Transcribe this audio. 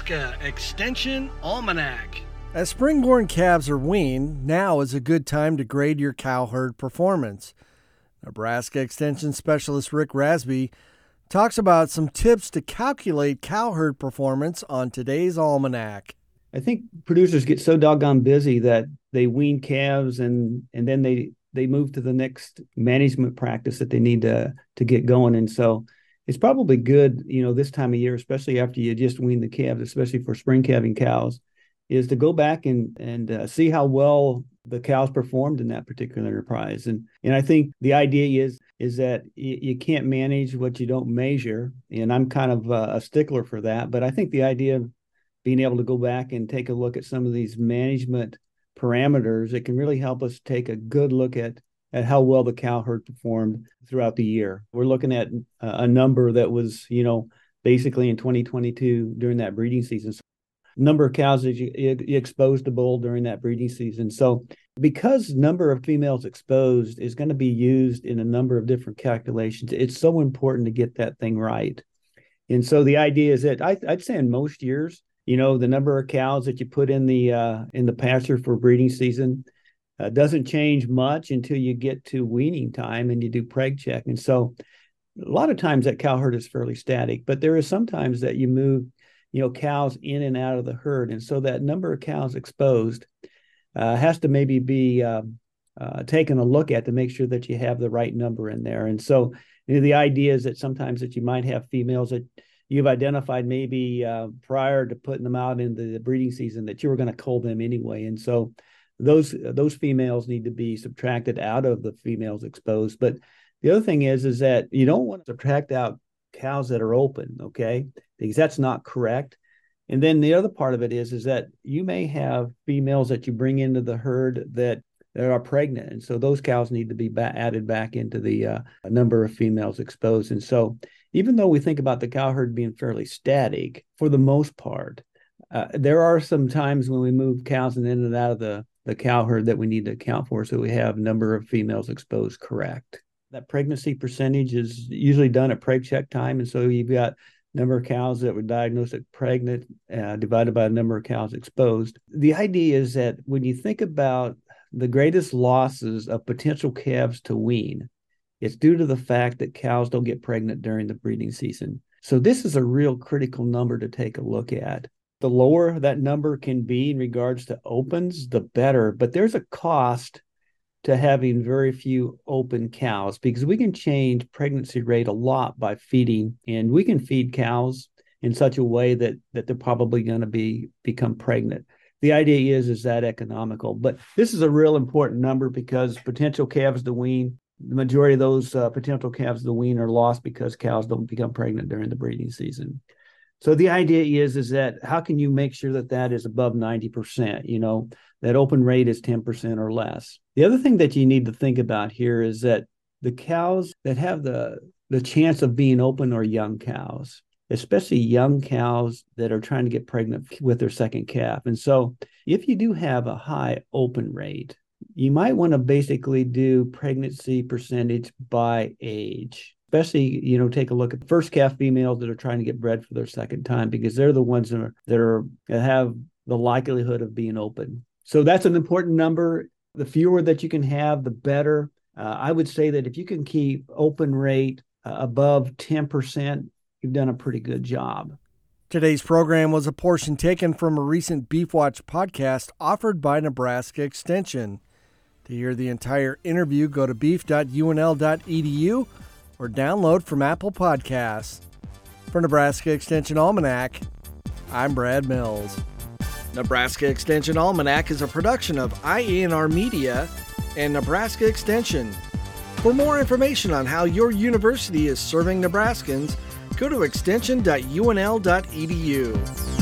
Nebraska Extension Almanac. As spring-born calves are weaned, now is a good time to grade your cow herd performance. Nebraska Extension Specialist Rick Rasby talks about some tips to calculate cow herd performance on today's almanac. I think producers get so doggone busy that they wean calves and then they move to the next management practice that they need to get going. And so it's probably good, this time of year, especially after you just wean the calves, especially for spring calving cows, is to go back and see how well the cows performed in that particular enterprise. And I think the idea is that you can't manage what you don't measure. And I'm kind of a stickler for that. But I think the idea of being able to go back and take a look at some of these management parameters, it can really help us take a good look at how well the cow herd performed throughout the year. We're looking at a number that was, basically in 2022 during that breeding season. So number of cows that you exposed to bull during that breeding season. So because number of females exposed is going to be used in a number of different calculations, it's so important to get that thing right. And so the idea is that I'd say in most years, the number of cows that you put in the pasture for breeding season doesn't change much until you get to weaning time and you do preg check. And so a lot of times that cow herd is fairly static, but there is sometimes that you move, cows in and out of the herd. And so that number of cows exposed has to maybe be taken a look at to make sure that you have the right number in there. And so the idea is that sometimes that you might have females that you've identified maybe prior to putting them out into the breeding season that you were going to cull them anyway. And so those females need to be subtracted out of the females exposed. But the other thing is that you don't want to subtract out cows that are open, okay? Because that's not correct. And then the other part of it is that you may have females that you bring into the herd that are pregnant. And so those cows need to be added back into the number of females exposed. And so even though we think about the cow herd being fairly static, for the most part, there are some times when we move cows in and out of the cow herd that we need to account for so we have number of females exposed correct. That pregnancy percentage is usually done at preg check time. And so you've got number of cows that were diagnosed as pregnant divided by the number of cows exposed. The idea is that when you think about the greatest losses of potential calves to wean, it's due to the fact that cows don't get pregnant during the breeding season. So this is a real critical number to take a look at. The lower that number can be in regards to opens, the better. But there's a cost to having very few open cows because we can change pregnancy rate a lot by feeding, and we can feed cows in such a way that they're probably going to become pregnant. The idea is that economical, but this is a real important number because potential calves to wean, the majority of those potential calves to wean are lost because cows don't become pregnant during the breeding season. So the idea is that how can you make sure that is above 90%, that open rate is 10% or less. The other thing that you need to think about here is that the cows that have the chance of being open are young cows, especially young cows that are trying to get pregnant with their second calf. And so if you do have a high open rate, you might want to basically do pregnancy percentage by age. Especially, take a look at first calf females that are trying to get bred for their second time because they're the ones that have the likelihood of being open. So that's an important number. The fewer that you can have, the better. I would say that if you can keep open rate above 10%, you've done a pretty good job. Today's program was a portion taken from a recent Beef Watch podcast offered by Nebraska Extension. To hear the entire interview, go to beef.unl.edu or download from Apple Podcasts. For Nebraska Extension Almanac, I'm Brad Mills. Nebraska Extension Almanac is a production of IANR Media and Nebraska Extension. For more information on how your university is serving Nebraskans, go to extension.unl.edu.